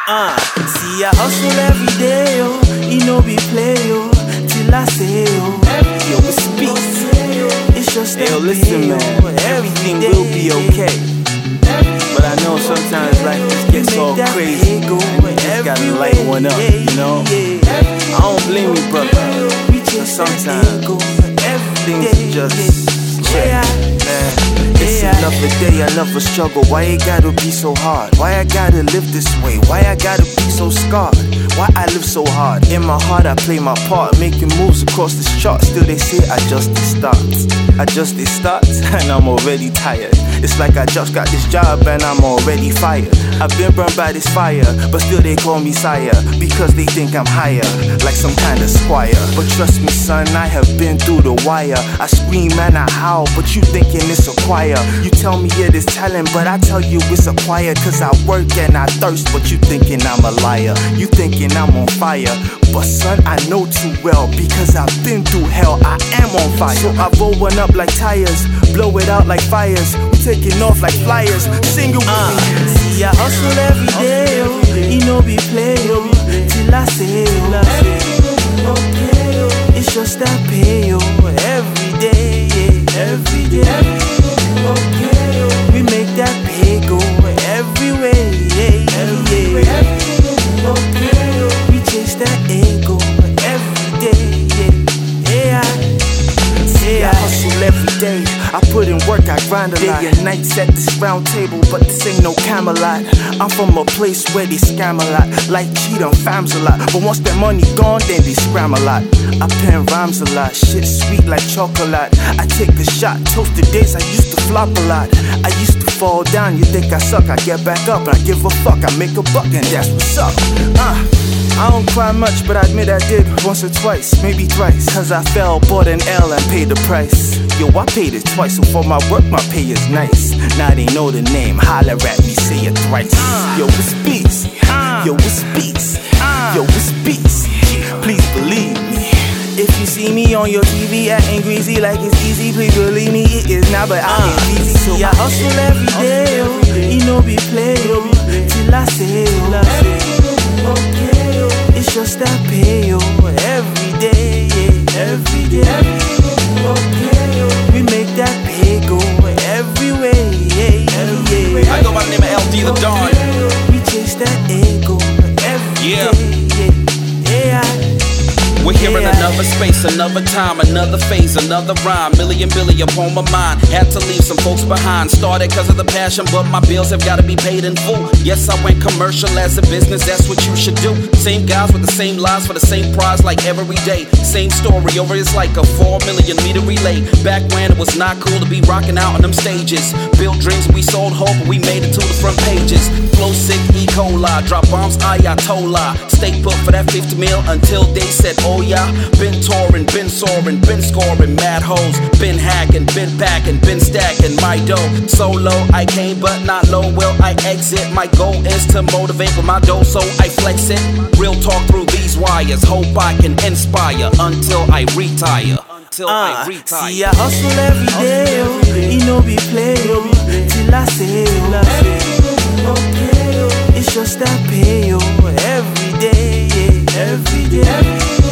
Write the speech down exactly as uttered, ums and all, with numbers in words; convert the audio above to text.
Uh, see I hustle every day, oh, you know be play, oh, till I say, oh, yo, it speaks, it's just hey, yo, listen, man, everything will be okay, but I know sometimes life just gets all crazy, and you just gotta light one up, you know, I don't blame you, brother, but sometimes things just check, man. It's another day, another struggle. Why it gotta be so hard? Why I gotta live this way? Why I gotta be so scarred? Why I live so hard? In my heart I play my part, making moves across this chart. Still they say I just it starts. I just it starts and I'm already tired. It's like I just got this job and I'm already fired. I've been burned by this fire, but still they call me sire, because they think I'm higher, like some kind of squire. But trust me son, I have been through the wire. I scream and I howl, but you thinking it's a choir. You tell me it is talent, but I tell you it's acquired. Cause I work and I thirst, but you thinking I'm a liar. You thinking I'm on fire, but son, I know too well, because I've been through hell, I am on fire. So I roll one up like tires, blow it out like fires, we taking off like flyers, sing it with uh, me. See I hustle every day, oh, you know be play, oh, till I say, oh, okay, oh, it's just that pay, oh, every day, yeah, every day. Okay, we make that pay go every way, yeah, every way. Okay, we chase that ego every day, yeah, yeah. Yeah, I hustle every day. I put in work, I grind a lot. Day and night at this round table, but this ain't no Camelot. I'm from a place where they scam a lot, like cheat on fams a lot. But once that money gone, then they scram a lot. I pen rhymes a lot, shit sweet like chocolate. I take a shot, toasted days I used to flop a lot. I used to fall down, you think I suck, I get back up, and I give a fuck, I make a buck, and that's what's up. Uh, I don't cry much, but I admit I did once or twice, maybe thrice. Cause I fell, bought an L and paid the price. Yo, I paid it twice, so for my work my pay is nice. Now they know the name, holler at me, say it thrice. Yo, it's beats, yo, it's beats, yo, it's beats. Please believe me. If you see me on your T V acting greasy like it's easy, please believe me, it is not, but I ain't easy. So I hustle every day, oh, you know be play, oh, till I say, oh, okay, oh, it's just that pay, oh, every day, yeah, every day. Okay, oh, we make that pay go every way, yeah, every way. I go by the name of L D the Don. We chase that ego every yeah. day, yeah, yeah. We're here in another space, another time, another phase, another rhyme. Million billy upon my mind. Had to leave some folks behind. Started cause of the passion, but my bills have gotta be paid in full. Yes, I went commercial as a business, that's what you should do. Same guys with the same lies for the same prize like every day. Same story over it's like a four million meter relay. Back when it was not cool to be rocking out on them stages. Built dreams, we sold hope, and we made it to the front pages. Flow sick, E. coli, drop bombs, Ayatollah. Stay put for that fifty mil until they said, oh yeah. Been touring, been soaring, been scoring mad hoes. Been hacking, been packing, been stacking my dough. So low, I came but not low, will I exit? My goal is to motivate with my dough, so I flex it. Real talk through these wires, hope I can inspire until I retire. Until uh, I retire. See I hustle every day, oh, you know be play, oh, till I say, oh, okay, oh, it's just that pay, oh, every day, yeah, every day.